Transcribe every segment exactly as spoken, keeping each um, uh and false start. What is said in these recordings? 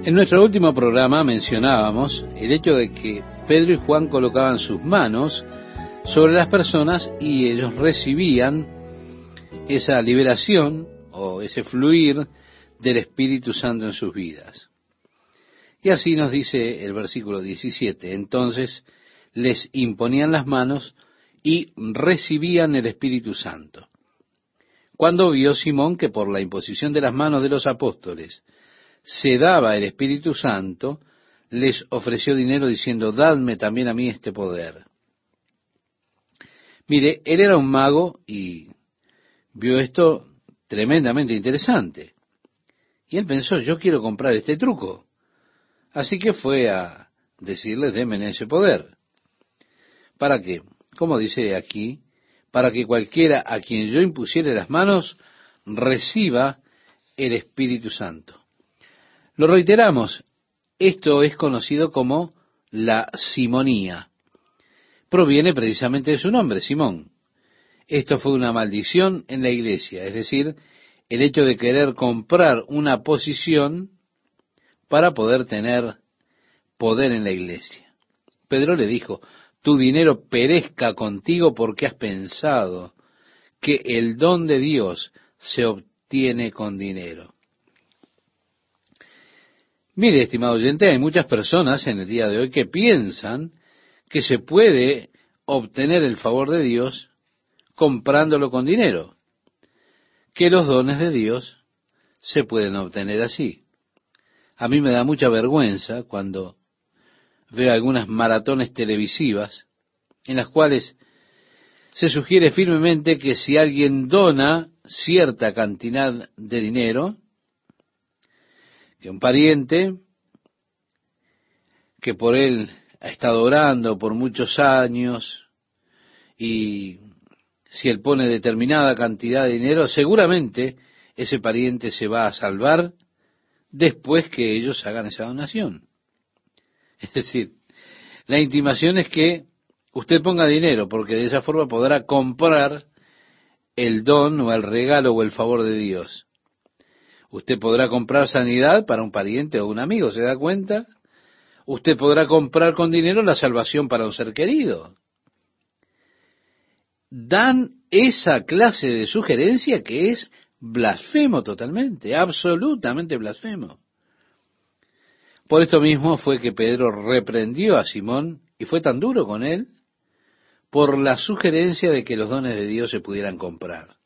En nuestro último programa mencionábamos el hecho de que Pedro y Juan colocaban sus manos sobre las personas y ellos recibían esa liberación o ese fluir del Espíritu Santo en sus vidas. Y así nos dice el versículo diecisiete, entonces les imponían las manos y recibían el Espíritu Santo. Cuando vio Simón que por la imposición de las manos de los apóstoles se daba el Espíritu Santo, les ofreció dinero diciendo, dadme también a mí este poder. Mire, él era un mago y vio esto tremendamente interesante. Y él pensó, yo quiero comprar este truco. Así que fue a decirles, denme ese poder. ¿Para qué? Como dice aquí, para que cualquiera a quien yo impusiere las manos reciba el Espíritu Santo. Lo reiteramos, esto es conocido como la simonía. Proviene precisamente de su nombre, Simón. Esto fue una maldición en la iglesia, es decir, el hecho de querer comprar una posición para poder tener poder en la iglesia. Pedro le dijo, tu dinero perezca contigo porque has pensado que el don de Dios se obtiene con dinero. Mire, estimado oyente, hay muchas personas en el día de hoy que piensan que se puede obtener el favor de Dios comprándolo con dinero, que los dones de Dios se pueden obtener así. A mí me da mucha vergüenza cuando veo algunas maratones televisivas en las cuales se sugiere firmemente que si alguien dona cierta cantidad de dinero, que un pariente que por él ha estado orando por muchos años y si él pone determinada cantidad de dinero, seguramente ese pariente se va a salvar después que ellos hagan esa donación. Es decir, la intimación es que usted ponga dinero, porque de esa forma podrá comprar el don o el regalo o el favor de Dios. Usted podrá comprar sanidad para un pariente o un amigo, ¿se da cuenta? Usted podrá comprar con dinero la salvación para un ser querido. Dan esa clase de sugerencia que es blasfemo totalmente, absolutamente blasfemo. Por esto mismo fue que Pedro reprendió a Simón y fue tan duro con él por la sugerencia de que los dones de Dios se pudieran comprar.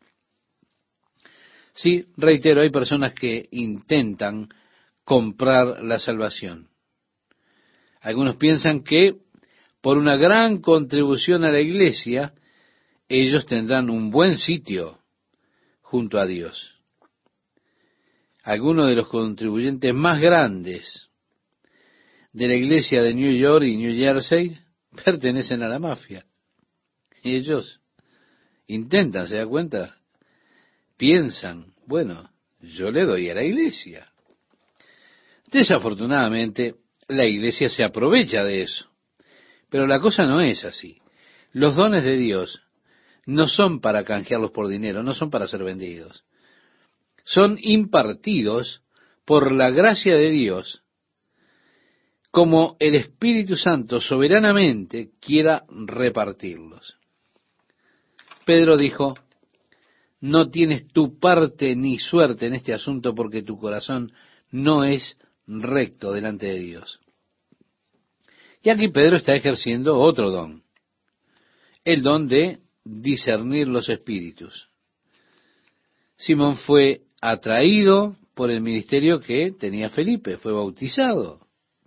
Sí, reitero, hay personas que intentan comprar la salvación. Algunos piensan que por una gran contribución a la iglesia, ellos tendrán un buen sitio junto a Dios. Algunos de los contribuyentes más grandes de la iglesia de New York y New Jersey pertenecen a la mafia. Y ellos intentan, ¿se da cuenta? Piensan, bueno, yo le doy a la iglesia. Desafortunadamente, la iglesia se aprovecha de eso. Pero la cosa no es así. Los dones de Dios no son para canjearlos por dinero, no son para ser vendidos. Son impartidos por la gracia de Dios, como el Espíritu Santo soberanamente quiera repartirlos. Pedro dijo, no tienes tu parte ni suerte en este asunto porque tu corazón no es recto delante de Dios. Y aquí Pedro está ejerciendo otro don, el don de discernir los espíritus. Simón fue atraído por el ministerio que tenía Felipe, fue bautizado.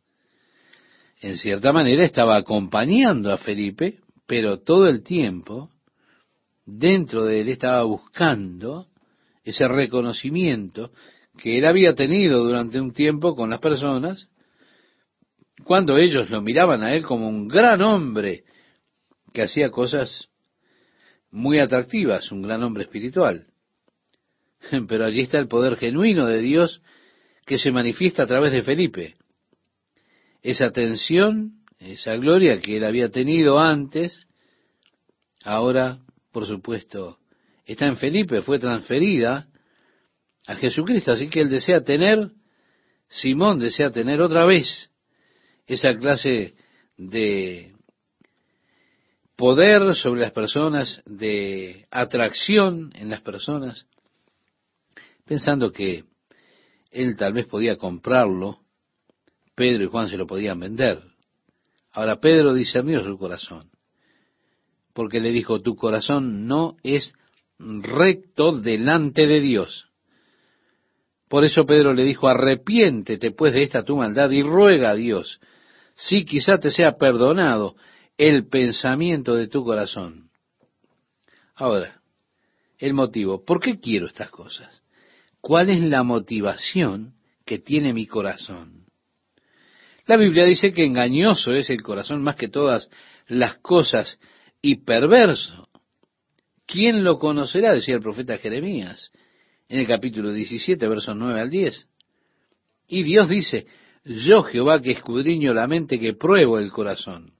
En cierta manera estaba acompañando a Felipe, pero todo el tiempo dentro de él estaba buscando ese reconocimiento que él había tenido durante un tiempo con las personas, cuando ellos lo miraban a él como un gran hombre que hacía cosas muy atractivas, un gran hombre espiritual. Pero allí está el poder genuino de Dios que se manifiesta a través de Felipe. Esa atención, esa gloria que él había tenido antes, ahora, por supuesto, está en Felipe, fue transferida a Jesucristo, así que él desea tener Simón desea tener otra vez esa clase de poder sobre las personas, de atracción en las personas, pensando que él tal vez podía comprarlo, Pedro y Juan se lo podían vender. Ahora Pedro discernió su corazón, porque le dijo, tu corazón no es recto delante de Dios. Por eso Pedro le dijo, arrepiéntete pues de esta tu maldad y ruega a Dios, si quizá te sea perdonado el pensamiento de tu corazón. Ahora, el motivo, ¿por qué quiero estas cosas? ¿Cuál es la motivación que tiene mi corazón? La Biblia dice que engañoso es el corazón más que todas las cosas y perverso. ¿Quién lo conocerá? Decía el profeta Jeremías en el capítulo diecisiete, versos nueve al diez. Y Dios dice, yo Jehová que escudriño la mente, que pruebo el corazón.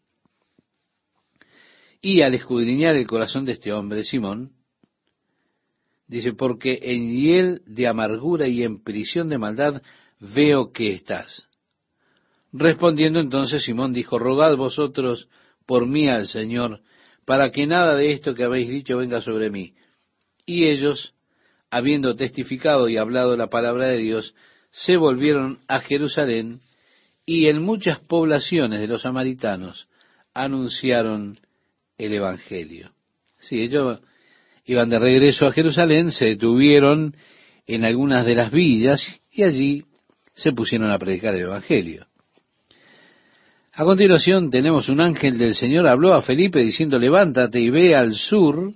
Y al escudriñar el corazón de este hombre, Simón, dice, porque en hiel de amargura y en prisión de maldad veo que estás. Respondiendo entonces Simón dijo, rogad vosotros por mí al Señor, para que nada de esto que habéis dicho venga sobre mí. Y ellos, habiendo testificado y hablado la palabra de Dios, se volvieron a Jerusalén, y en muchas poblaciones de los samaritanos anunciaron el Evangelio. Sí, ellos iban de regreso a Jerusalén, se detuvieron en algunas de las villas, y allí se pusieron a predicar el Evangelio. A continuación tenemos un ángel del Señor habló a Felipe diciendo, levántate y ve al sur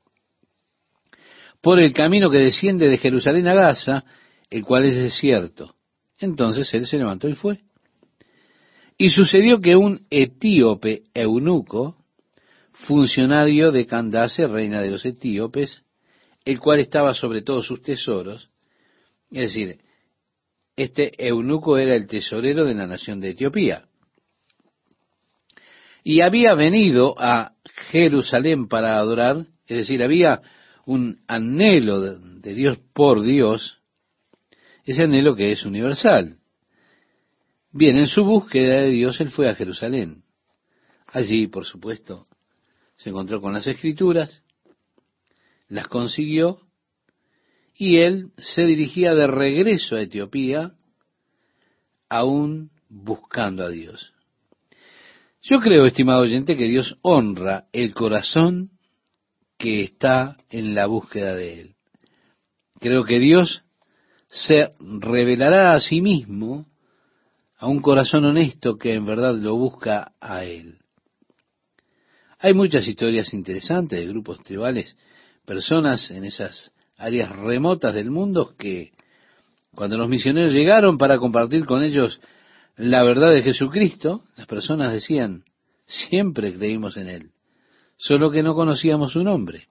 por el camino que desciende de Jerusalén a Gaza, el cual es desierto. Entonces él se levantó y fue. Y sucedió que un etíope eunuco, funcionario de Candace, reina de los etíopes, el cual estaba sobre todos sus tesoros, es decir, este eunuco era el tesorero de la nación de Etiopía, y había venido a Jerusalén para adorar, es decir, había un anhelo de, de Dios por Dios, ese anhelo que es universal. Bien, en su búsqueda de Dios, él fue a Jerusalén. Allí, por supuesto, se encontró con las Escrituras, las consiguió, y él se dirigía de regreso a Etiopía, aún buscando a Dios. Yo creo, estimado oyente, que Dios honra el corazón que está en la búsqueda de Él. Creo que Dios se revelará a sí mismo a un corazón honesto que en verdad lo busca a Él. Hay muchas historias interesantes de grupos tribales, personas en esas áreas remotas del mundo que, cuando los misioneros llegaron para compartir con ellos la verdad de Jesucristo, las personas decían, siempre creímos en Él, solo que no conocíamos su nombre.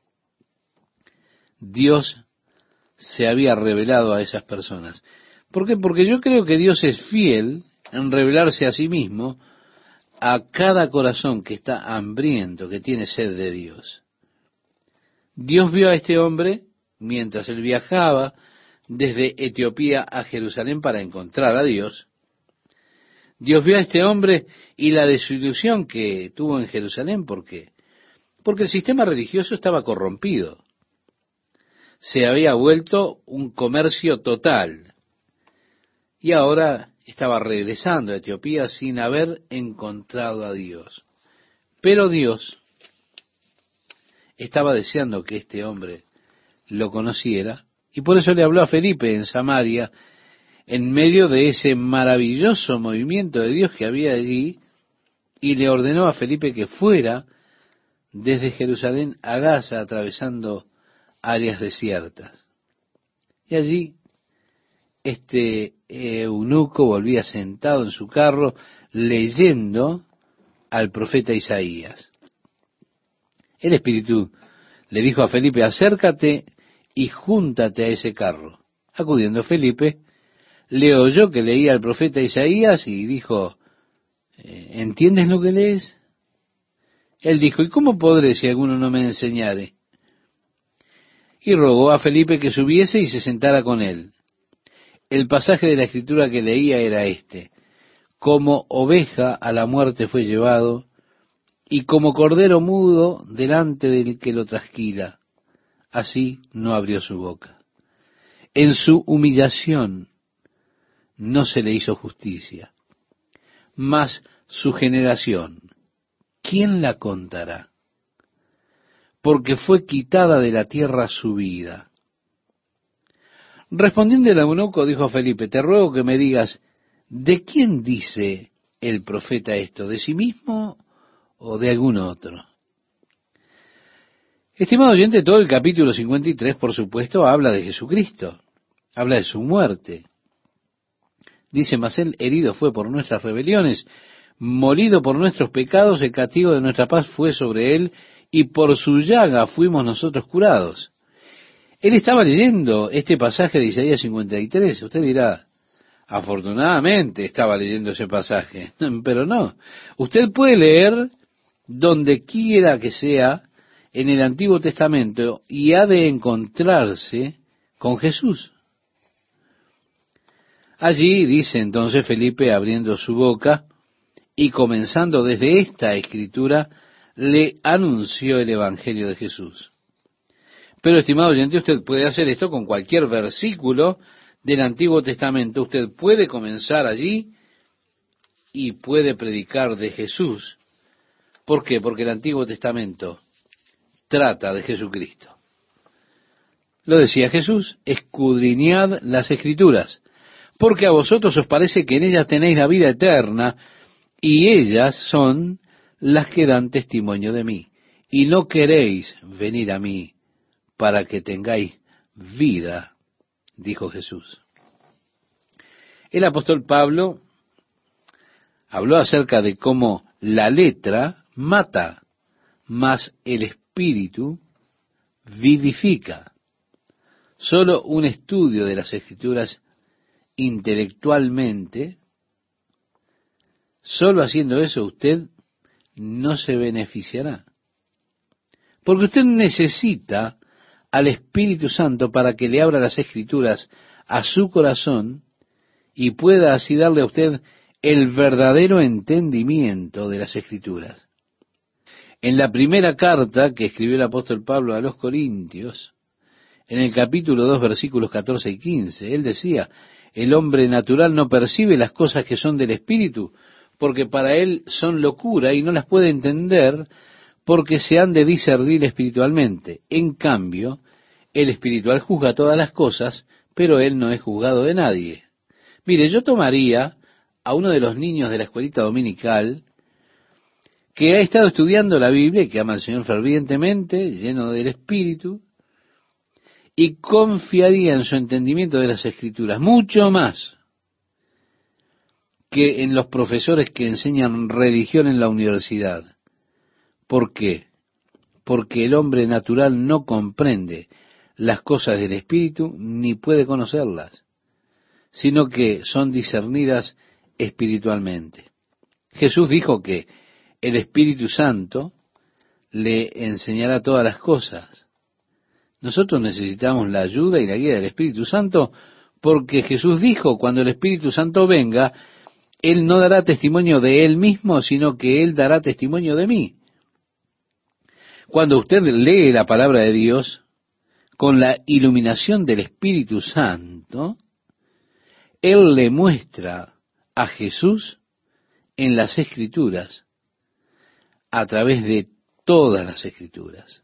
Dios se había revelado a esas personas. ¿Por qué? Porque yo creo que Dios es fiel en revelarse a sí mismo a cada corazón que está hambriento, que tiene sed de Dios. Dios vio a este hombre mientras él viajaba desde Etiopía a Jerusalén para encontrar a Dios. Dios vio a este hombre y la desilusión que tuvo en Jerusalén. ¿Por qué? Porque el sistema religioso estaba corrompido. Se había vuelto un comercio total. Y ahora estaba regresando a Etiopía sin haber encontrado a Dios. Pero Dios estaba deseando que este hombre lo conociera, y por eso le habló a Felipe en Samaria, en medio de ese maravilloso movimiento de Dios que había allí, y le ordenó a Felipe que fuera desde Jerusalén a Gaza, atravesando áreas desiertas. Y allí este eunuco volvía sentado en su carro leyendo al profeta Isaías. El Espíritu le dijo a Felipe, acércate y júntate a ese carro. Acudiendo Felipe, le oyó que leía al profeta Isaías y dijo, ¿entiendes lo que lees? Él dijo, ¿y cómo podré si alguno no me enseñare? Y rogó a Felipe que subiese y se sentara con él. El pasaje de la Escritura que leía era este: como oveja a la muerte fue llevado, y como cordero mudo delante del que lo trasquila, así no abrió su boca. En su humillación no se le hizo justicia. Mas su generación, ¿quién la contará? Porque fue quitada de la tierra su vida. Respondiendo el eunuco, dijo a Felipe: te ruego que me digas, ¿de quién dice el profeta esto? ¿De sí mismo o de algún otro? Estimado oyente, todo el capítulo cincuenta y tres, por supuesto, habla de Jesucristo, habla de su muerte. Dice: mas él herido fue por nuestras rebeliones, molido por nuestros pecados, el castigo de nuestra paz fue sobre él, y por su llaga fuimos nosotros curados. Él estaba leyendo este pasaje de Isaías cincuenta y tres. Usted dirá: afortunadamente estaba leyendo ese pasaje. Pero no. Usted puede leer donde quiera que sea en el Antiguo Testamento y ha de encontrarse con Jesús. Allí dice entonces Felipe, abriendo su boca y comenzando desde esta escritura, le anunció el Evangelio de Jesús. Pero, estimado oyente, usted puede hacer esto con cualquier versículo del Antiguo Testamento. Usted puede comenzar allí y puede predicar de Jesús. ¿Por qué? Porque el Antiguo Testamento trata de Jesucristo. Lo decía Jesús: escudriñad las Escrituras, porque a vosotros os parece que en ellas tenéis la vida eterna, y ellas son las que dan testimonio de mí. Y no queréis venir a mí para que tengáis vida, dijo Jesús. El apóstol Pablo habló acerca de cómo la letra mata, mas el espíritu vivifica. Solo un estudio de las Escrituras intelectualmente, solo haciendo eso usted no se beneficiará. Porque usted necesita al Espíritu Santo para que le abra las Escrituras a su corazón y pueda así darle a usted el verdadero entendimiento de las Escrituras. En la primera carta que escribió el apóstol Pablo a los Corintios, en el capítulo dos, versículos catorce y quince, él decía: el hombre natural no percibe las cosas que son del Espíritu, porque para él son locura y no las puede entender, porque se han de discernir espiritualmente. En cambio, el espiritual juzga todas las cosas, pero él no es juzgado de nadie. Mire, yo tomaría a uno de los niños de la escuelita dominical que ha estado estudiando la Biblia y que ama al Señor fervientemente, lleno del Espíritu, y confiaría en su entendimiento de las Escrituras, mucho más que en los profesores que enseñan religión en la universidad. ¿Por qué? Porque el hombre natural no comprende las cosas del Espíritu ni puede conocerlas, sino que son discernidas espiritualmente. Jesús dijo que el Espíritu Santo le enseñará todas las cosas. Nosotros necesitamos la ayuda y la guía del Espíritu Santo, porque Jesús dijo: cuando el Espíritu Santo venga, Él no dará testimonio de Él mismo, sino que Él dará testimonio de mí. Cuando usted lee la palabra de Dios con la iluminación del Espíritu Santo, Él le muestra a Jesús en las Escrituras, a través de todas las Escrituras.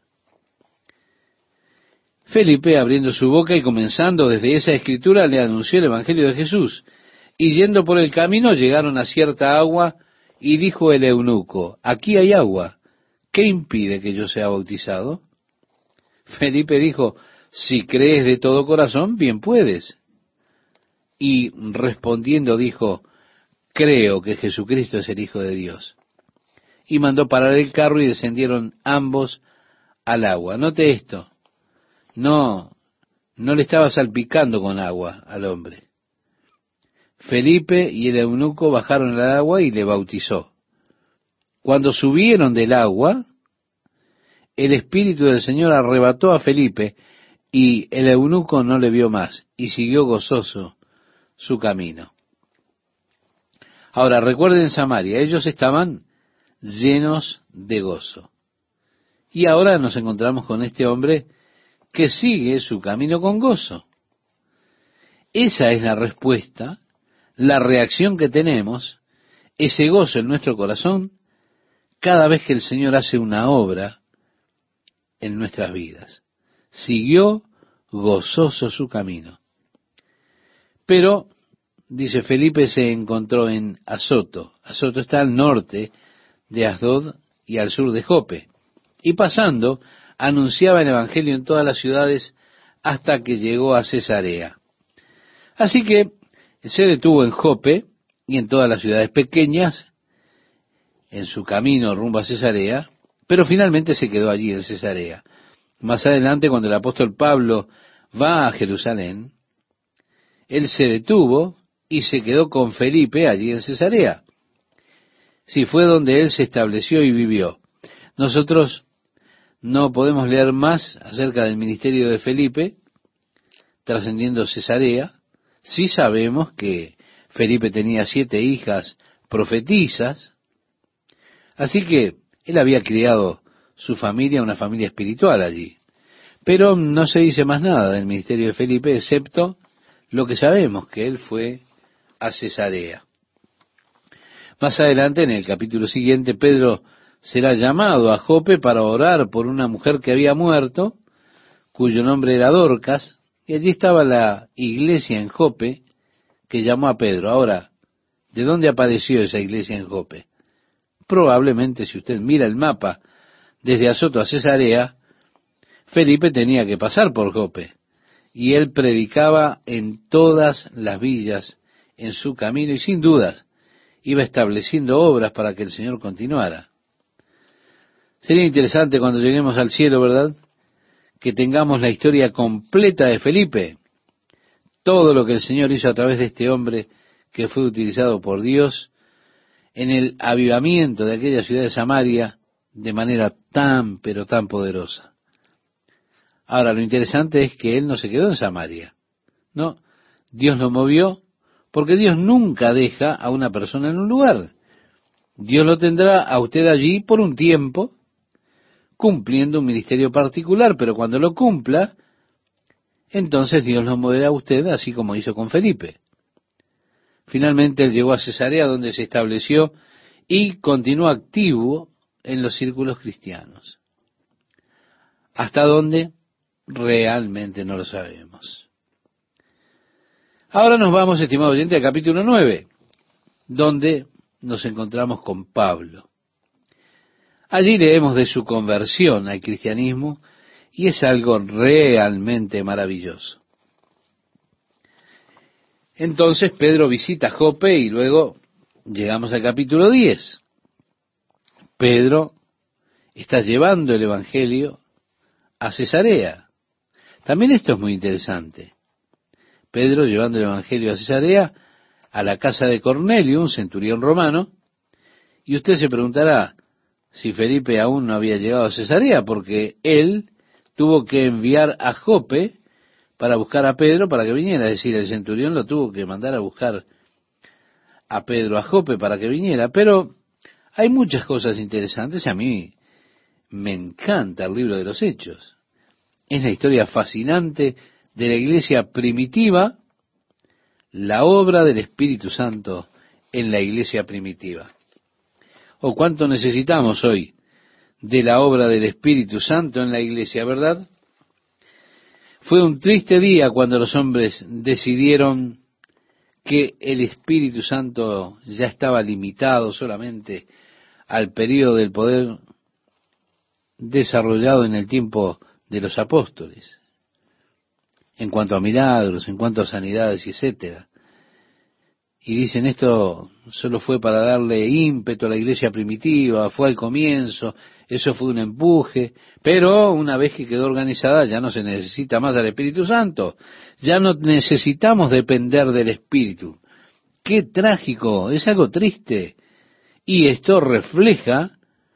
Felipe, abriendo su boca y comenzando desde esa escritura, le anunció el Evangelio de Jesús. Y yendo por el camino, llegaron a cierta agua, y dijo el eunuco: aquí hay agua, ¿qué impide que yo sea bautizado? Felipe dijo: si crees de todo corazón, bien puedes. Y respondiendo dijo: creo que Jesucristo es el Hijo de Dios. Y mandó parar el carro y descendieron ambos al agua. Note esto. No, no le estaba salpicando con agua al hombre. Felipe y el eunuco bajaron al agua y le bautizó. Cuando subieron del agua, el Espíritu del Señor arrebató a Felipe y el eunuco no le vio más y siguió gozoso su camino. Ahora, recuerden Samaria, ellos estaban llenos de gozo. Y ahora nos encontramos con este hombre que sigue su camino con gozo. Esa es la respuesta, la reacción que tenemos, ese gozo en nuestro corazón, cada vez que el Señor hace una obra en nuestras vidas. Siguió gozoso su camino. Pero, dice Felipe, se encontró en Azoto. Azoto está al norte de Asdod y al sur de Jope. Y pasando, anunciaba el Evangelio en todas las ciudades hasta que llegó a Cesarea. Así que se detuvo en Jope y en todas las ciudades pequeñas, en su camino rumbo a Cesarea, pero finalmente se quedó allí en Cesarea. Más adelante, cuando el apóstol Pablo va a Jerusalén, él se detuvo y se quedó con Felipe allí en Cesarea. Sí, fue donde él se estableció y vivió. Nosotros no podemos leer más acerca del ministerio de Felipe, trascendiendo Cesarea. Sí sabemos que Felipe tenía siete hijas profetisas, así que él había criado su familia, una familia espiritual allí. Pero no se dice más nada del ministerio de Felipe, excepto lo que sabemos, que él fue a Cesarea. Más adelante, en el capítulo siguiente, Pedro será llamado a Jope para orar por una mujer que había muerto, cuyo nombre era Dorcas, y allí estaba la iglesia en Jope que llamó a Pedro. Ahora, ¿de dónde apareció esa iglesia en Jope? Probablemente, si usted mira el mapa desde Azoto a Cesarea, Felipe tenía que pasar por Jope, y él predicaba en todas las villas en su camino, y sin dudas iba estableciendo obras para que el Señor continuara. Sería interesante cuando lleguemos al cielo, ¿verdad?, que tengamos la historia completa de Felipe, todo lo que el Señor hizo a través de este hombre que fue utilizado por Dios en el avivamiento de aquella ciudad de Samaria de manera tan, pero tan poderosa. Ahora, lo interesante es que él no se quedó en Samaria. No, Dios lo movió, porque Dios nunca deja a una persona en un lugar. Dios lo tendrá a usted allí por un tiempo, cumpliendo un ministerio particular, pero cuando lo cumpla, entonces Dios lo moverá a usted, así como hizo con Felipe. Finalmente él llegó a Cesarea, donde se estableció y continuó activo en los círculos cristianos. ¿Hasta dónde? Realmente no lo sabemos. Ahora nos vamos, estimado oyente, al capítulo nueve, donde nos encontramos con Pablo. Allí leemos de su conversión al cristianismo y es algo realmente maravilloso. Entonces Pedro visita Jope y luego llegamos al capítulo diez. Pedro está llevando el Evangelio a Cesarea. También esto es muy interesante. Pedro llevando el Evangelio a Cesarea, a la casa de Cornelio, un centurión romano, y usted se preguntará si Felipe aún no había llegado a Cesarea, porque él tuvo que enviar a Jope para buscar a Pedro para que viniera. Es decir, el centurión lo tuvo que mandar a buscar a Pedro a Jope para que viniera. Pero hay muchas cosas interesantes. A mí me encanta el libro de los Hechos. Es la historia fascinante de la iglesia primitiva, la obra del Espíritu Santo en la iglesia primitiva. ¿O cuánto necesitamos hoy de la obra del Espíritu Santo en la iglesia, verdad? Fue un triste día cuando los hombres decidieron que el Espíritu Santo ya estaba limitado solamente al periodo del poder desarrollado en el tiempo de los apóstoles, en cuanto a milagros, en cuanto a sanidades, etcétera. Y dicen, esto solo fue para darle ímpetu a la iglesia primitiva, fue al comienzo, eso fue un empuje, pero una vez que quedó organizada ya no se necesita más al Espíritu Santo, ya no necesitamos depender del Espíritu. ¡Qué trágico! Es algo triste. Y esto refleja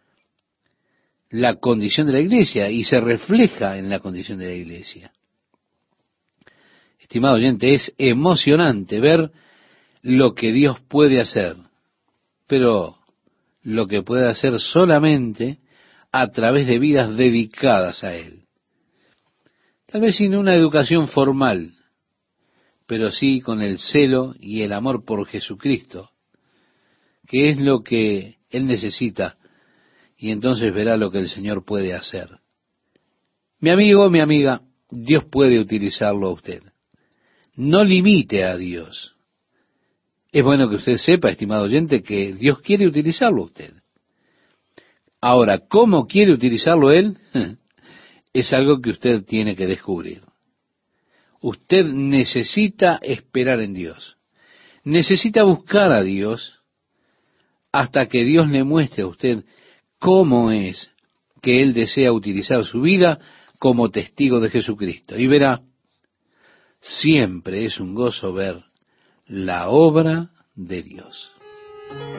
la condición de la iglesia y se refleja en la condición de la iglesia. Estimado oyente, es emocionante ver lo que Dios puede hacer, pero lo que puede hacer solamente a través de vidas dedicadas a Él. Tal vez sin una educación formal, pero sí con el celo y el amor por Jesucristo, que es lo que Él necesita, y entonces verá lo que el Señor puede hacer. Mi amigo, mi amiga, Dios puede utilizarlo a usted. No limite a Dios. Es bueno que usted sepa, estimado oyente, que Dios quiere utilizarlo a usted. Ahora, ¿cómo quiere utilizarlo Él? Es algo que usted tiene que descubrir. Usted necesita esperar en Dios. Necesita buscar a Dios hasta que Dios le muestre a usted cómo es que Él desea utilizar su vida como testigo de Jesucristo. Y verá, siempre es un gozo ver la obra de Dios.